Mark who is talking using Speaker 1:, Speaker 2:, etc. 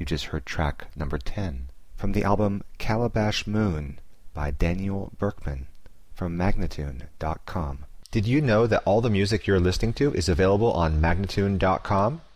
Speaker 1: You just heard track number 10 from the album Calabash Moon by Daniel Berkman from Magnatune.com. Did you know that all the music you're listening to is available on Magnatune.com?